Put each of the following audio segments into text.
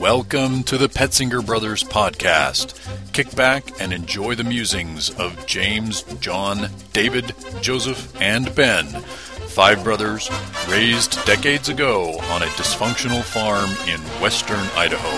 Welcome to the Petzinger Brothers podcast. Kick back and enjoy the musings of James, John, David, Joseph, and Ben, five brothers raised decades ago on a dysfunctional farm in western Idaho.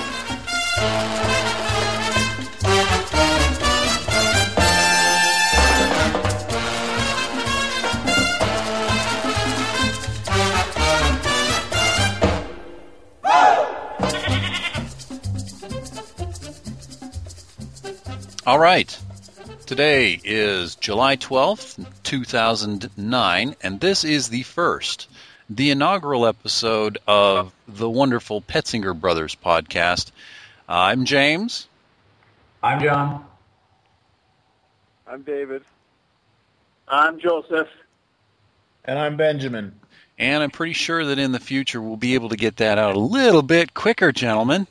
All right, today is July 12th, 2009, and this is the inaugural episode of the wonderful Petzinger Brothers podcast. I'm James. I'm John. I'm David. I'm Joseph. And I'm Benjamin. And I'm pretty sure that in the future we'll be able to get that out a little bit quicker, gentlemen.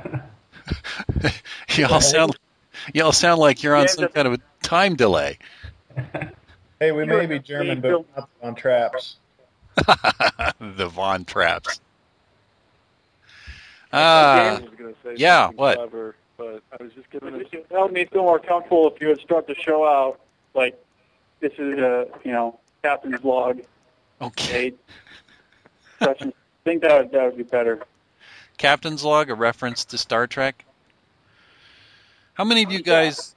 Y'all sound like you're on some kind of a time delay. Hey, we may be German, but not on traps. The Von Traps. Yeah, what? Clever, but I was just giving it. That would make me feel more comfortable if you would start the show out like this is captain's log. Okay. I think that would be better. Captain's log, a reference to Star Trek. How many of you guys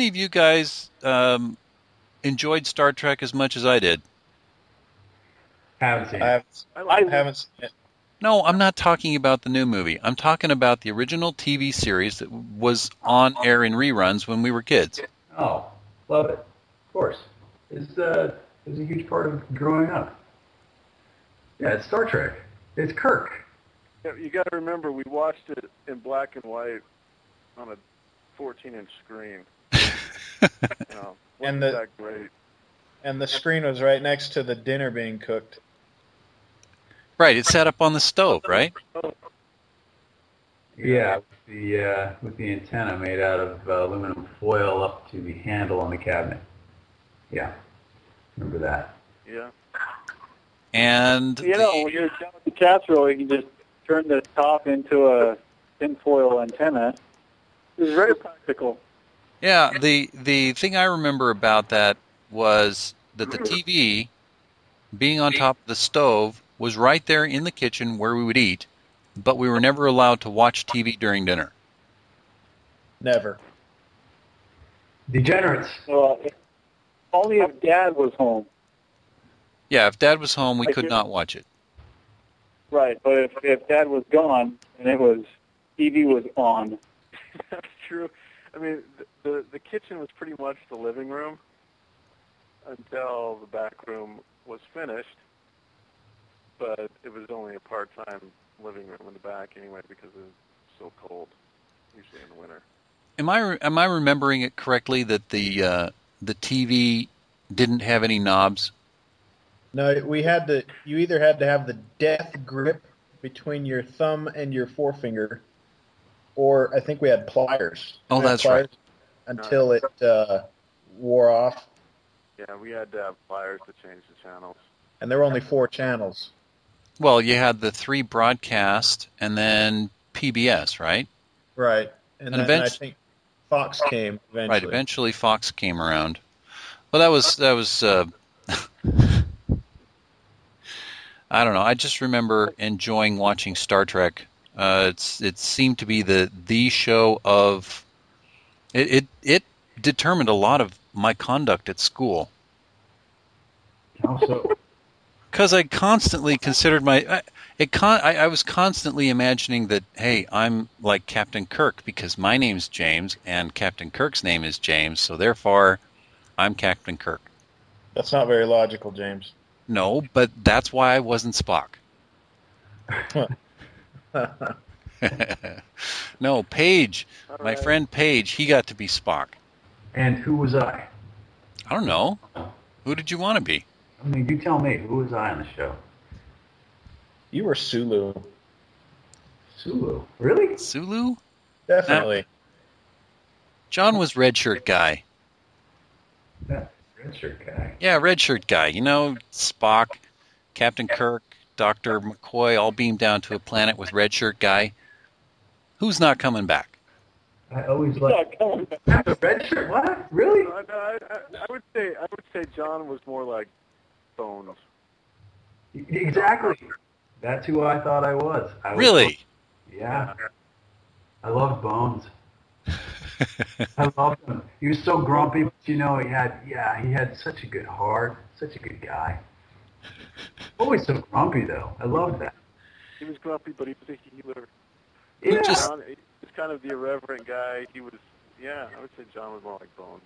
enjoyed Star Trek as much as I did? Haven't seen it. I haven't seen it. No, I'm not talking about the new movie. I'm talking about the original TV series that was on air in reruns when we were kids. Oh, love it. Of course. It's a huge part of growing up. Yeah, it's Star Trek. It's Kirk. Yeah, you got to remember, we watched it in black and white on a 14-inch screen. And that great. And the screen was right next to the dinner being cooked. Right, it sat up on the stove, right? Yeah, with the antenna made out of aluminum foil up to the handle on the cabinet. Yeah, remember that. Yeah. And when you're done with the casserole, you can just turn the top into a tinfoil antenna. It's very practical. yeah, the thing I remember about that was that the TV, being on top of the stove, was right there in the kitchen where we would eat, but we were never allowed to watch TV during dinner. Never. Degenerates. Well, only if Dad was home. Yeah, if Dad was home, we could not watch it. Right, but if Dad was gone and TV was on. That's true. I mean, the kitchen was pretty much the living room until the back room was finished, but it was only a part-time living room in the back anyway because it was so cold, usually in the winter. Am I remembering it correctly that the TV didn't have any knobs? No, you either had to have the death grip between your thumb and your forefinger, or I think we had pliers. Oh, that's right. Until it wore off. Yeah, we had to have pliers to change the channels. And there were only 4 channels. Well, you had the 3 broadcast and then PBS, right? Right. And then I think Fox came eventually. Right, eventually Fox came around. Well, that was I don't know. I just remember enjoying watching Star Trek. It seemed to be the show of it determined a lot of my conduct at school. How so? Because I constantly considered I was constantly imagining that, hey, I'm like Captain Kirk because my name's James and Captain Kirk's name is James, so therefore I'm Captain Kirk. That's not very logical, James. No, but that's why I wasn't Spock. No, Paige, my friend Paige, he got to be Spock. And who was I? I don't know. Who did you want to be? I mean, you tell me. Who was I on the show? You were Sulu. Sulu? Really? Sulu? Definitely. John was red shirt guy. That red shirt guy. Yeah, red shirt guy. You know, Spock, Captain Kirk, Dr. McCoy all beamed down to a planet with red shirt guy. Who's not coming back? I always He's like not coming back. the red shirt. What? Really? I would say John was more like Bones. Exactly. That's who I thought I was. Really? Yeah. I loved Bones. I loved him. He was so grumpy, but he had such a good heart, such a good guy. Always so grumpy though. I loved that. He was grumpy, but he was a healer. Yeah. John, he was kind of the irreverent guy. He was, I would say John was more like Bones.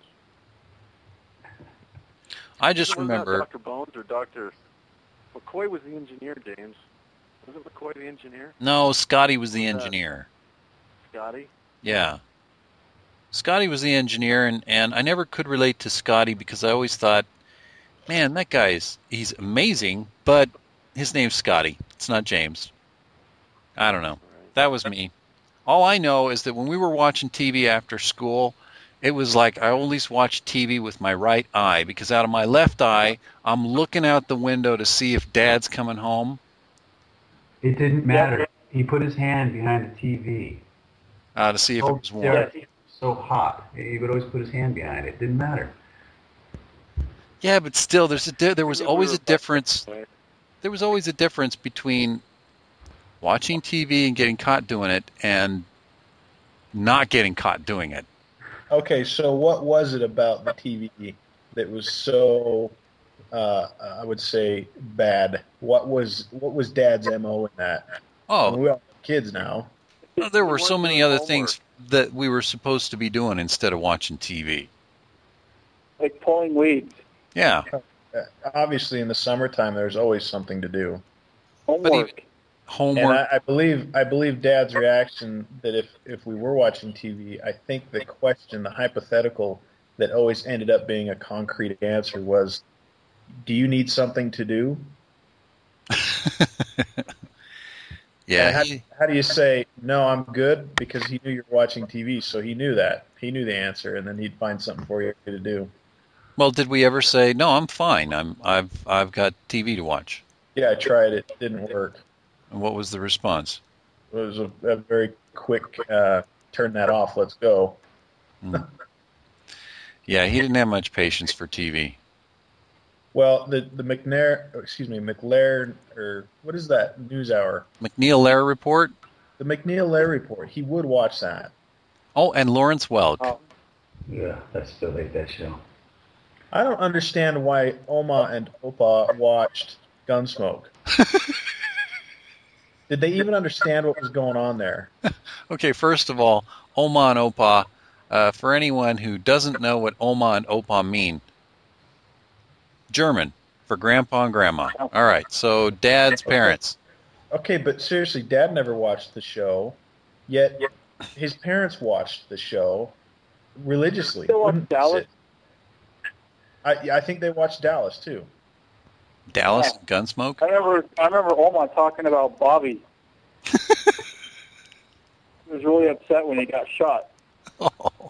I just Was remember. Dr. Bones or Dr. McCoy was the engineer, James. Wasn't McCoy the engineer? No, Scotty was the engineer. Scotty? Yeah. Scotty was the engineer, and I never could relate to Scotty because I always thought, man, that he's amazing, but his name's Scotty. It's not James. I don't know. That was me. All I know is that when we were watching TV after school, it was like I always watched TV with my right eye because out of my left eye, I'm looking out the window to see if Dad's coming home. It didn't matter. He put his hand behind the TV. To see if it was warm. Yeah, so hot. He would always put his hand behind it. It didn't matter. Yeah, but still, there was always a difference. There was always a difference between watching TV and getting caught doing it and not getting caught doing it. Okay, so what was it about the TV that was so, I would say, bad? What was Dad's MO in that? I mean, we all have kids now. Well, there were so many other things that we were supposed to be doing instead of watching TV. Like pulling weeds. Yeah. Obviously, in the summertime, there's always something to do. Homework. Homework. And I believe Dad's reaction that if we were watching TV, I think the question, the hypothetical that always ended up being a concrete answer was, do you need something to do? Yeah. How do you say, no, I'm good? Because he knew you were watching TV, so he knew that. He knew the answer, and then he'd find something for you to do. Well, did we ever say, no, I'm fine. I've got TV to watch? Yeah, I tried it. It didn't work. And what was the response? It was a very quick, turn that off, let's go. Yeah, he didn't have much patience for TV. Well, the McLaren, or what is that news hour? McNeil-Lehrer Report? The McNeil-Lehrer Report. He would watch that. Oh, and Lawrence Welk. Oh. Yeah, I still hate that show. I don't understand why Oma and Opa watched Gunsmoke. Did they even understand what was going on there? Okay, first of all, Oma and Opa, for anyone who doesn't know what Oma and Opa mean, German for Grandpa and Grandma. All right, so Dad's parents. Okay, but seriously, Dad never watched the show, yet his parents watched the show religiously. They watched Wouldn't Dallas? sit. I think they watched Dallas too. Dallas and Gunsmoke? I remember Oma talking about Bobby. He was really upset when he got shot. Oh.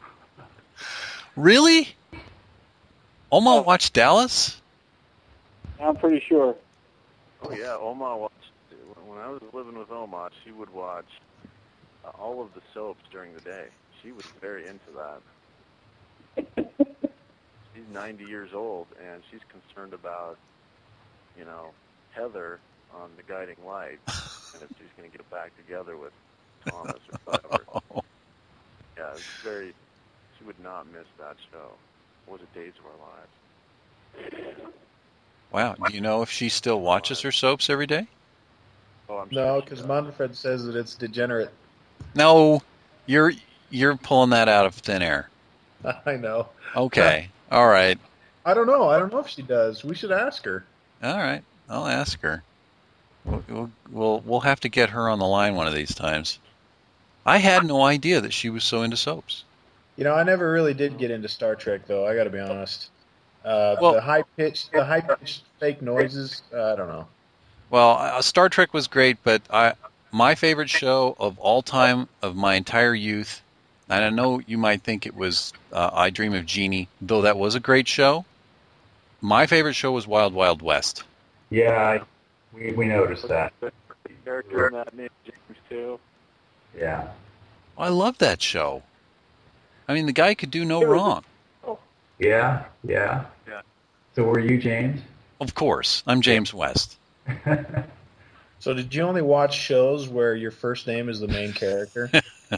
Really? Oma watched Dallas? I'm pretty sure. Oh yeah, Oma watched. When I was living with Oma, she would watch all of the soaps during the day. She was very into that. She's 90 years old, and she's concerned about, Heather on The Guiding Light, and if she's going to get back together with Thomas or whatever. Yeah, it's very. She would not miss that show. What was it, Days of Our Lives? Wow. Do you know if she still watches her soaps every day? Oh, I'm No, sure because she does. Manfred says that it's degenerate. No, you're pulling that out of thin air. I know. Okay. All right. I don't know. I don't know if she does. We should ask her. All right. I'll ask her. We'll have to get her on the line one of these times. I had no idea that she was so into soaps. I never really did get into Star Trek, though. I got to be honest. Well- the high pitched fake noises. I don't know. Well, Star Trek was great, but my favorite show of all time, of my entire youth, and I know you might think it was I Dream of Jeannie, though that was a great show. My favorite show was Wild Wild West. Yeah, we noticed that. The character in that named James too. Yeah. I love that show. I mean, the guy could do no wrong. Yeah. Yeah. Yeah. So were you, James? Of course, I'm James West. So did you only watch shows where your first name is the main character?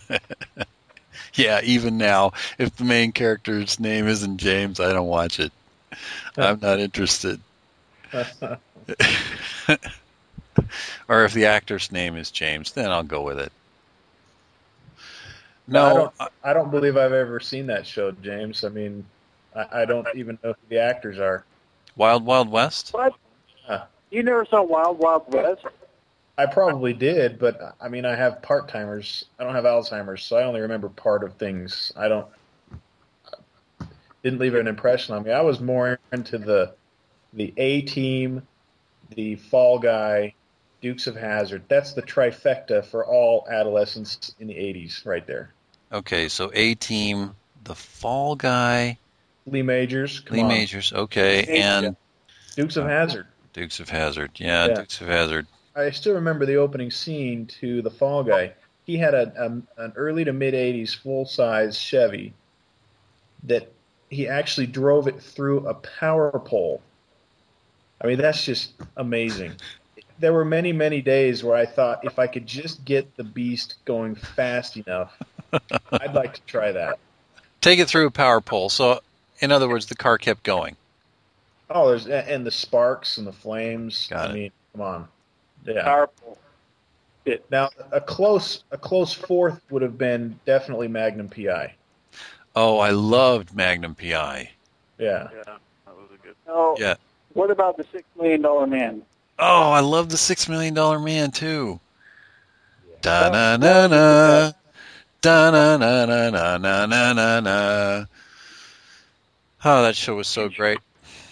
Yeah, even now, if the main character's name isn't James, I don't watch it. I'm not interested. Or if the actor's name is James, then I'll go with it. No, I don't believe I've ever seen that show, James. I mean, I don't even know who the actors are. Wild Wild West? What? You never saw Wild Wild West? I probably did, but I mean, I have part-timers. I don't have Alzheimer's, so I only remember part of things. Didn't leave an impression on me. I was more into the A-Team, the Fall Guy, Dukes of Hazzard. That's the trifecta for all adolescents in the 80s right there. Okay, so A-Team, the Fall Guy, Lee Majors. Lee Majors, okay, and Dukes of Hazzard. Dukes of Hazzard. Yeah, Dukes of Hazzard. I still remember the opening scene to The Fall Guy. He had an early to mid-'80s full-size Chevy that he actually drove it through a power pole. I mean, that's just amazing. There were many, many days where I thought if I could just get the beast going fast enough, I'd like to try that. Take it through a power pole. So, in other words, the car kept going. Oh, and the sparks and the flames. Got it. I mean, come on. Yeah. Powerful. Now, a close fourth would have been definitely Magnum PI. Oh, I loved Magnum PI. Yeah. Yeah, that was a good. Oh, Yeah. what about the $6 Million Man? Oh, I love the $6 Million Man, too. Da-na-na-na. Da-na-na-na-na-na-na-na. Oh, that show was so great.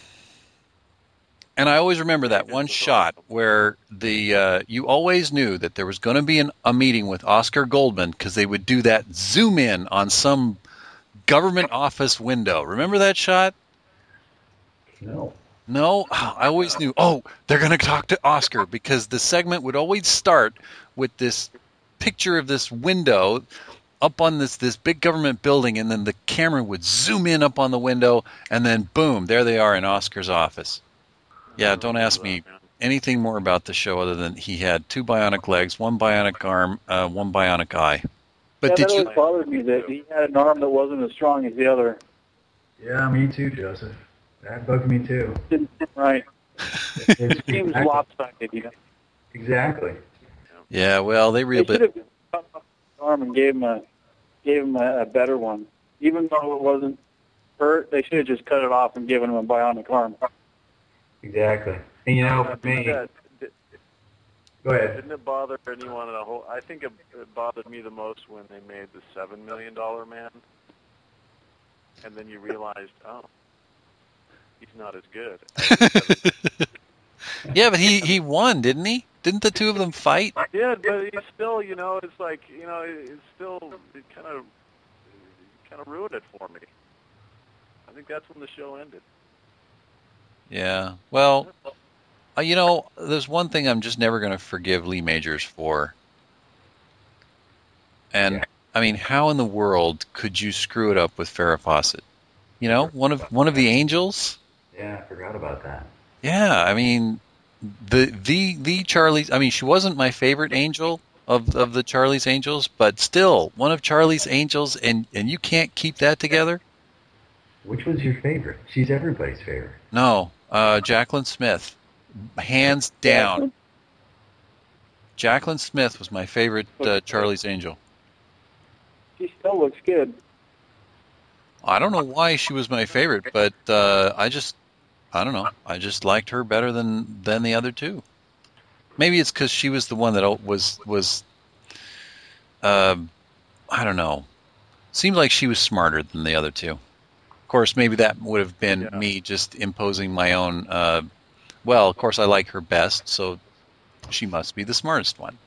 And I always remember that one shot where you always knew that there was going to be a meeting with Oscar Goldman because they would do that zoom in on some government office window. Remember that shot? No. No, I always knew, they're going to talk to Oscar because the segment would always start with this picture of this window up on this big government building, and then the camera would zoom in up on the window, and then boom, there they are in Oscar's office. Yeah, don't ask me anything more about the show other than he had 2 bionic legs, 1 bionic arm, 1 bionic eye. But That did you? always bothered me that he had an arm that wasn't as strong as the other. Yeah, me too, Joseph. That bugged me too. Right. It Seems lopsided, you know. Exactly. Yeah, well, they They reeled should it. have cut off his arm and gave him a better one. Even though it wasn't hurt, they should have just cut it off and given him a bionic arm. Exactly. And you know, for me, go ahead. Didn't it bother anyone? I think it bothered me the most when they made the $7 Million Man, and then you realized, he's not as good. Yeah, but he won, didn't he? Didn't the two of them fight? Yeah, but he's still, it's like, it's still it kind of ruined it for me. I think that's when the show ended. Yeah. Well, there's one thing I'm just never going to forgive Lee Majors for. And I mean, how in the world could you screw it up with Farrah Fawcett? One of the angels? Yeah, I forgot about that. Yeah, I mean, the Charlie's. I mean, she wasn't my favorite angel of the Charlie's Angels, but still one of Charlie's Angels, and you can't keep that together. Which was your favorite? She's everybody's favorite. No, Jacqueline Smith, hands down. Jacqueline Smith was my favorite Charlie's Angel. She still looks good. I don't know why she was my favorite, but I don't know. I just liked her better than the other two. Maybe it's because she was the one that was I don't know. Seemed like she was smarter than the other two. Of course, maybe that would have been me just imposing my own. Well, of course, I like her best, so she must be the smartest one.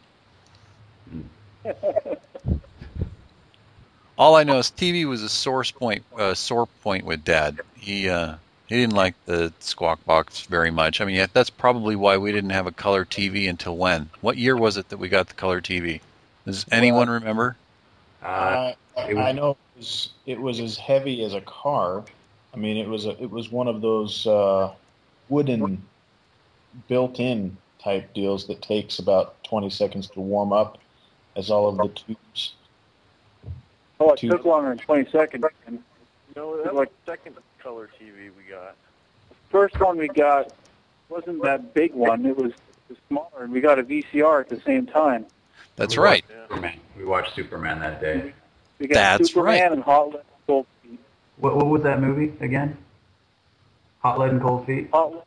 All I know is TV was a sore point with Dad. He didn't like the Squawk Box very much. I mean, that's probably why we didn't have a color TV until when? What year was it that we got the color TV? Does anyone remember? I know it was as heavy as a car. I mean, it was one of those wooden built-in type deals that takes about 20 seconds to warm up, as all of the tubes. Oh, it took longer than 20 seconds. No, that was the second color TV we got. The first one we got wasn't that big one. It was smaller, and we got a VCR at the same time. That's right. Superman. We watched Superman that day. We got That's Superman right. and Hot Lead and Cold Feet. What was that movie again? Hot Lead and Cold Feet? Hot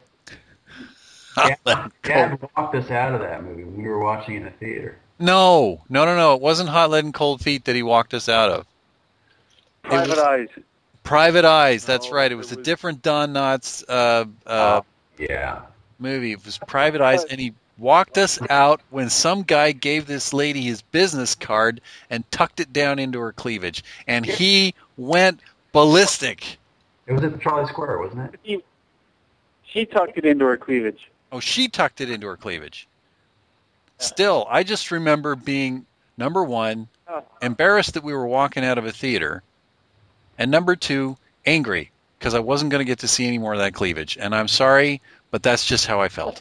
Dad walked us out of that movie when we were watching it in the theater. No. It wasn't Hot Lead and Cold Feet that he walked us out of. Private Eyes. Private Eyes. That's No, right. It was a different Don Knotts Yeah. movie. It was Private Eyes, and he walked us out when some guy gave this lady his business card and tucked it down into her cleavage, and he went ballistic. It was at the Trolley Square, wasn't it? She tucked it into her cleavage. Oh, she tucked it into her cleavage. Still, I just remember being, number one, embarrassed that we were walking out of a theater, and number two, angry, because I wasn't going to get to see any more of that cleavage. And I'm sorry, but that's just how I felt.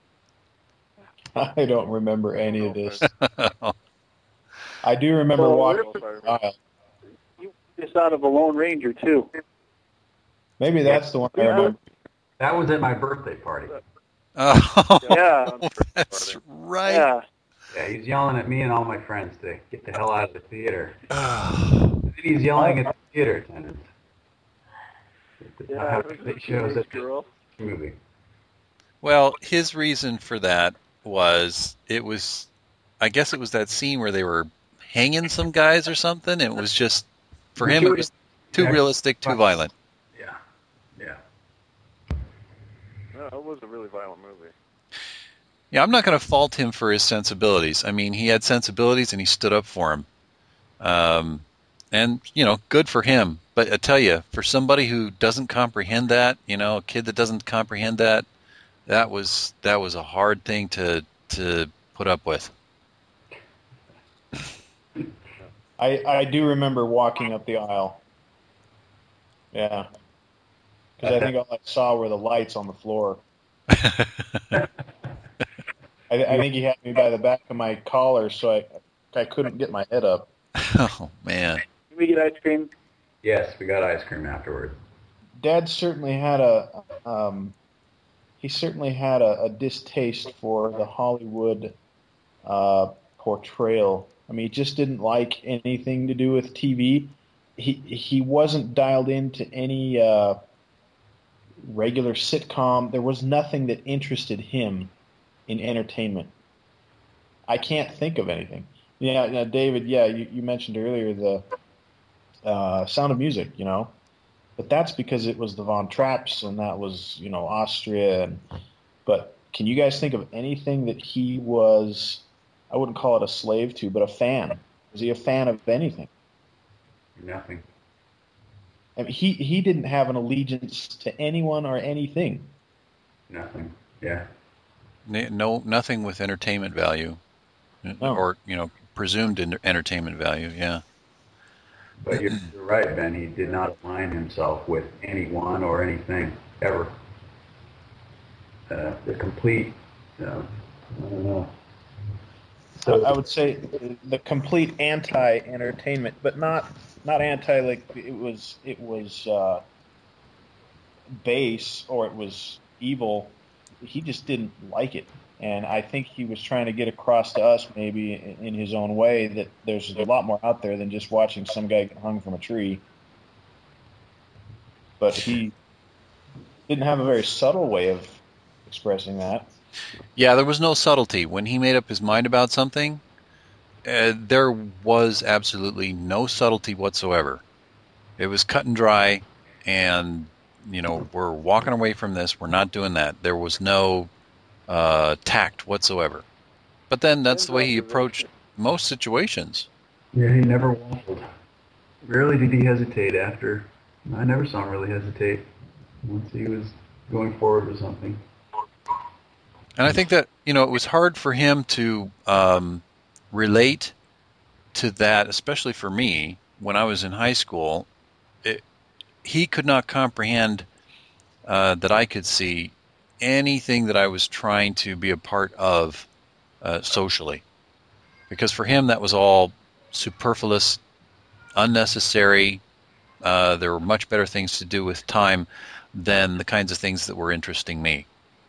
I don't remember any of this. I do remember walking the aisle. You just out of a Lone Ranger, too. Maybe that's the one I remember. That was at my birthday party. Oh, Yeah. that's right. Yeah. Yeah, he's yelling at me and all my friends to get the hell out of the theater. Oh. And then he's yelling at the theater attendants. Yeah, it was It shows that girl. movie. Well, his reason for that was, I guess it was that scene where they were hanging some guys or something. It was just, for him, it was too realistic, too violent. Yeah. No, it was a really violent movie. Yeah, I'm not going to fault him for his sensibilities. I mean, he had sensibilities and he stood up for him. And, good for him. But I tell you, for somebody who doesn't comprehend that, a kid that doesn't comprehend that, that was a hard thing to put up with. I do remember walking up the aisle. Yeah. Because I think all I saw were the lights on the floor. I think he had me by the back of my collar, so I couldn't get my head up. Oh, man. Did we get ice cream? Yes, we got ice cream afterward. Dad certainly had a distaste for the Hollywood portrayal. I mean, he just didn't like anything to do with TV. He wasn't dialed into any regular sitcom. There was nothing that interested him in entertainment. I can't think of anything. Yeah, now, David. Yeah, you mentioned earlier the Sound of Music. But that's because it was the Von Trapps, and that was Austria. But can you guys think of anything that he was? I wouldn't call it a slave to, but a fan. Was he a fan of anything? Nothing. I mean, he didn't have an allegiance to anyone or anything. Nothing. Yeah. No, nothing with entertainment value, or presumed entertainment value. Yeah. But you're right, Ben. He did not align himself with anyone or anything ever. The complete. I don't know. I would say the complete anti-entertainment, but not anti like it was base or it was evil. He just didn't like it, and I think he was trying to get across to us, maybe in his own way, that there's a lot more out there than just watching some guy get hung from a tree. But he didn't have a very subtle way of expressing that. Yeah, there was no subtlety. When he made up his mind about something, there was absolutely no subtlety whatsoever. It was cut and dry, and, we're walking away from this. We're not doing that. There was no tact whatsoever. But then that's the way he approached most situations. Yeah, he never waffled. Rarely did he hesitate after. I never saw him really hesitate once he was going forward with something. And I think that, it was hard for him to relate to that, especially for me, when I was in high school, he could not comprehend that I could see anything that I was trying to be a part of socially. Because for him, that was all superfluous, unnecessary. There were much better things to do with time than the kinds of things that were interesting me.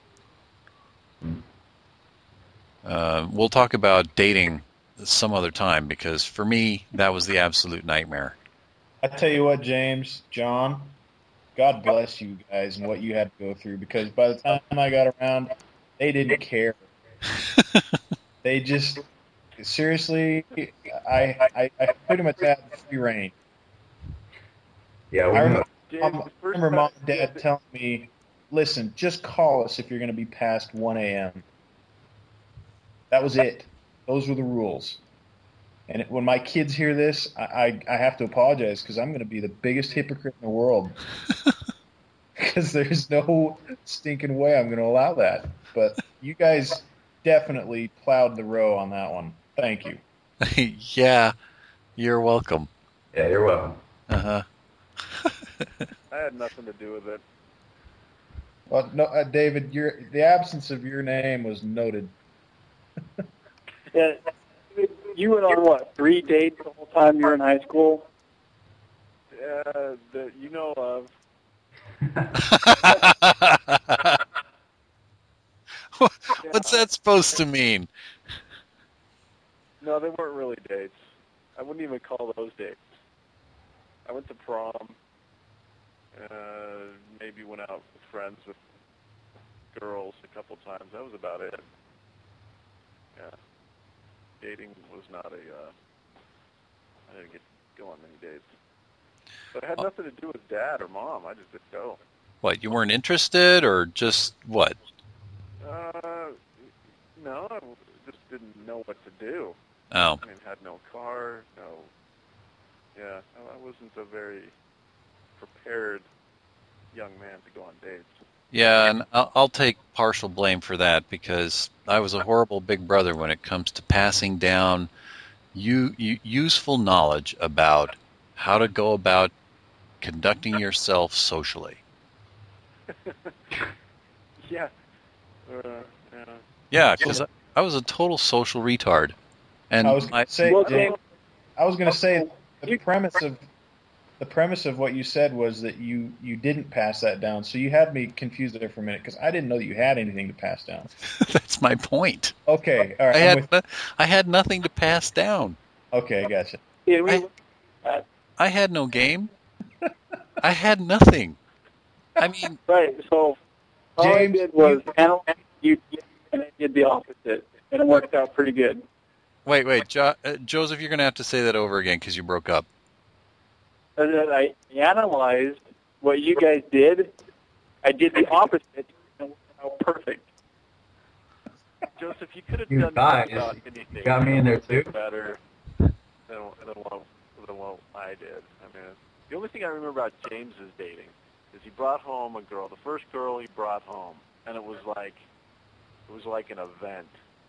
We'll talk about dating some other time, because for me, that was the absolute nightmare. I tell you what, James, John, God bless you guys and what you had to go through, because by the time I got around, they didn't care. They just, seriously, I pretty much had free reign. Yeah, I remember, James, Mom and Dad telling me, listen, just call us if you're going to be past 1 a.m. That was it. Those were the rules. And when my kids hear this, I have to apologize, because I'm going to be the biggest hypocrite in the world. Because there's no stinking way I'm going to allow that. But you guys definitely plowed the row on that one. Thank you. Yeah, you're welcome. Yeah, you're welcome. Uh-huh. I had nothing to do with it. Well, no, David, the absence of your name was noted. Yeah, you went on, what, 3 dates the whole time you were in high school? That you know of. What's that supposed to mean? No, they weren't really dates. I wouldn't even call those dates. I went to prom. Maybe went out with friends with girls a couple times. That was about it. Yeah. Dating was not I didn't go on many dates. But it had nothing to do with dad or mom. I just didn't go. What, you weren't interested, or just what? No, I just didn't know what to do. Oh. I mean, had no car, yeah, I wasn't a very prepared young man to go on dates. Yeah, and I'll take partial blame for that, because I was a horrible big brother when it comes to passing down useful knowledge about how to go about conducting yourself socially. Yeah. Yeah, because I was a total social retard. And I was going to say, Well, James, the premise of what you said was that you didn't pass that down. So you had me confused there for a minute, because I didn't know that you had anything to pass down. That's my point. Okay, all right. I had nothing to pass down. Okay, gotcha. Yeah, I had no game. I had nothing. I mean, right, so all James, I did was analyze you, and I did the opposite, and it worked out pretty good. wait, Joseph, you're going to have to say that over again, because you broke up. And then I analyzed what you guys did. I did the opposite, and it worked out perfect. Joseph, you could have You done guys, just about anything. you got me in there too. Better than what I did. I mean, the only thing I remember about James's dating is he brought home a girl, the first girl he brought home, and it was like an event.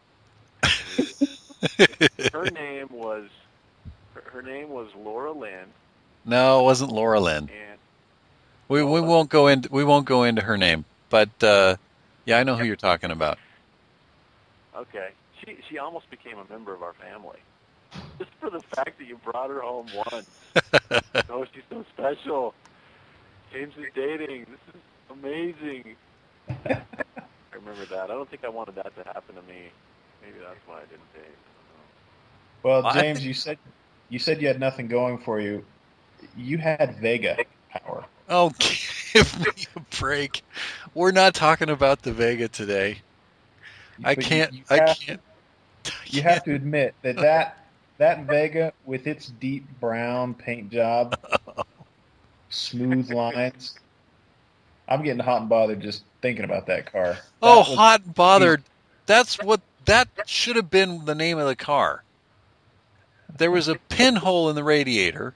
Her name was Laura Lynn. No, it wasn't Laura Lynn. And We won't go into her name, but yeah, I know who you're talking about. okay, she almost became a member of our family, just for the fact that you brought her home once. Oh, she's so special. James is dating. This is amazing. I remember that. I don't think I wanted that to happen to me. Maybe that's why I didn't date. Well, James, you said you had nothing going for you. You had Vega power. Oh, give me a break. We're not talking about the Vega today. I But can't. You have to admit that Vega, with its deep brown paint job, smooth lines, I'm getting hot and bothered just thinking about that car. Hot and bothered. That should have been the name of the car. There was a pinhole in the radiator,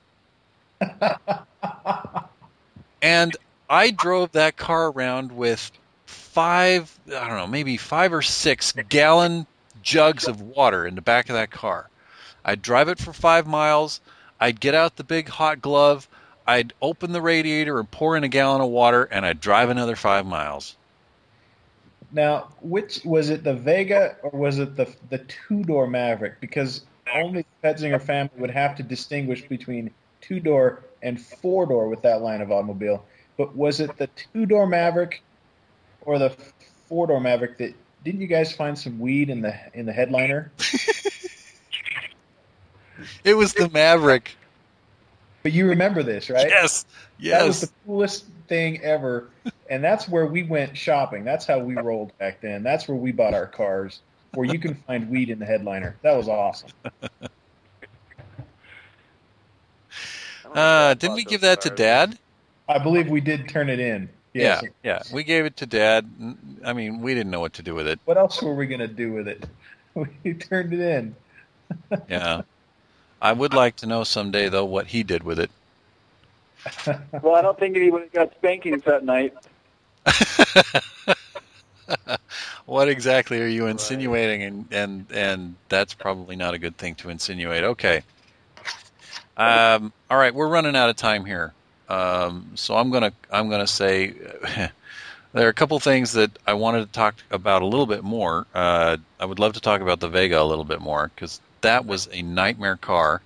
and I drove that car around with maybe 5 or 6 gallon jugs of water in the back of that car. I'd drive it for 5 miles. I'd get out the big hot glove. I'd open the radiator and pour in a gallon of water, and I'd drive another 5 miles. Now, which was it, the Vega or was it the two-door Maverick? Because only the Petzinger family would have to distinguish between two-door and four-door with that line of automobile. But was it the two-door Maverick or the four-door Maverick that didn't you guys find some weed in the headliner? It was the Maverick. But you remember this, right? Yes. That was the coolest thing ever. And that's where we went shopping. That's how we rolled back then. That's where we bought our cars, where you can find weed in the headliner. That was awesome. Didn't we give that to Dad? I believe we did turn it in. Yes. Yeah. We gave it to Dad. I mean, we didn't know what to do with it. What else were we going to do with it? We turned it in. Yeah. I would like to know someday, though, what he did with it. Well, I don't think he would have got spankings that night. What exactly are you insinuating? And that's probably not a good thing to insinuate. Okay. All right, we're running out of time here. So I'm gonna say there are a couple things that I wanted to talk about a little bit more. I would love to talk about the Vega a little bit more because that was a nightmare car.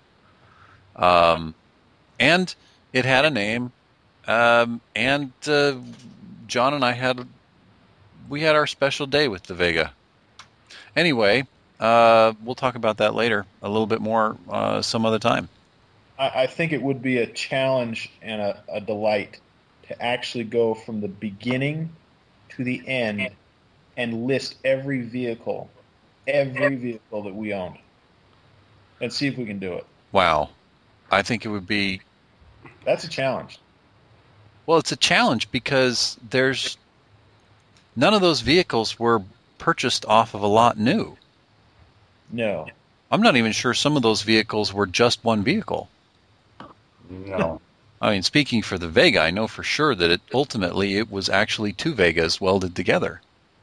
And it had a name. And John and I had our special day with the Vega. Anyway, we'll talk about that later a little bit more some other time. I think it would be a challenge and a delight to actually go from the beginning to the end and list every vehicle that we owned, and see if we can do it. Wow. I think it would be... That's a challenge. Well, it's a challenge because none of those vehicles were purchased off of a lot new. No. I'm not even sure some of those vehicles were just one vehicle. No. I mean, speaking for the Vega, I know for sure that ultimately it was actually two Vegas welded together.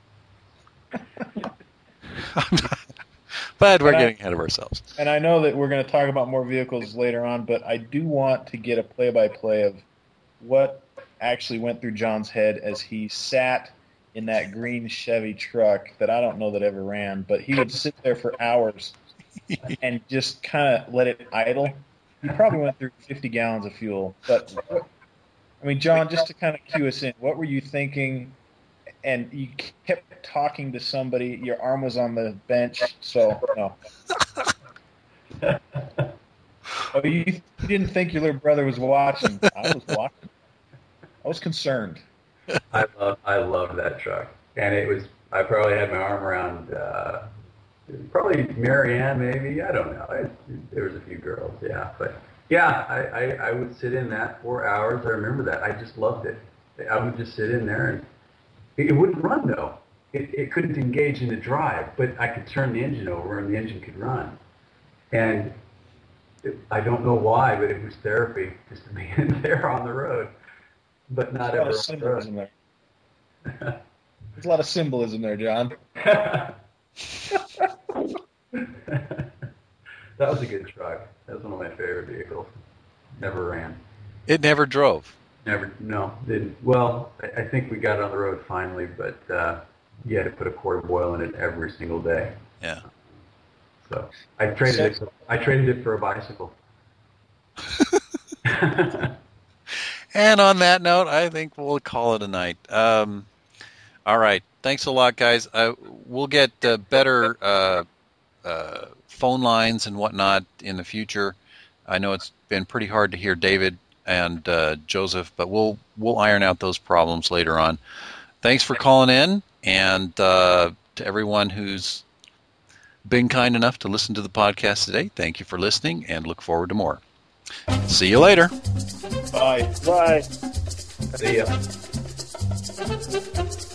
But we're getting ahead of ourselves. And I know that we're going to talk about more vehicles later on, but I do want to get a play-by-play of what actually went through John's head as he sat in that green Chevy truck that I don't know that ever ran, but he would sit there for hours and just kind of let it idle. He probably went through 50 gallons of fuel. But, I mean, John, just to kind of cue us in, what were you thinking? And you kept talking to somebody. Your arm was on the bench, so no. Oh, you didn't think your little brother was watching. I was watching. I was concerned. I love that truck, and it was. I probably had my arm around probably Marianne, maybe. I don't know. There was a few girls, yeah, but yeah, I would sit in that 4 hours. I remember that. I just loved it. I would just sit in there, and it wouldn't run though. It couldn't engage in the drive, but I could turn the engine over, and the engine could run. And I don't know why, but it was therapy just to be in there on the road. But not ever on the road. There. There's a lot of symbolism there, John. That was a good truck. That was one of my favorite vehicles. Never ran. It never drove. Never, no, didn't. Well, I think we got it on the road finally, but you had to put a quart of oil in it every single day. Yeah. So I traded it for a bicycle. And on that note, I think we'll call it a night. All right. Thanks a lot, guys. We'll get better phone lines and whatnot in the future. I know it's been pretty hard to hear David and Joseph, but we'll iron out those problems later on. Thanks for calling in, and to everyone who's been kind enough to listen to the podcast today, thank you for listening, and look forward to more. See you later. Bye. Bye. See ya.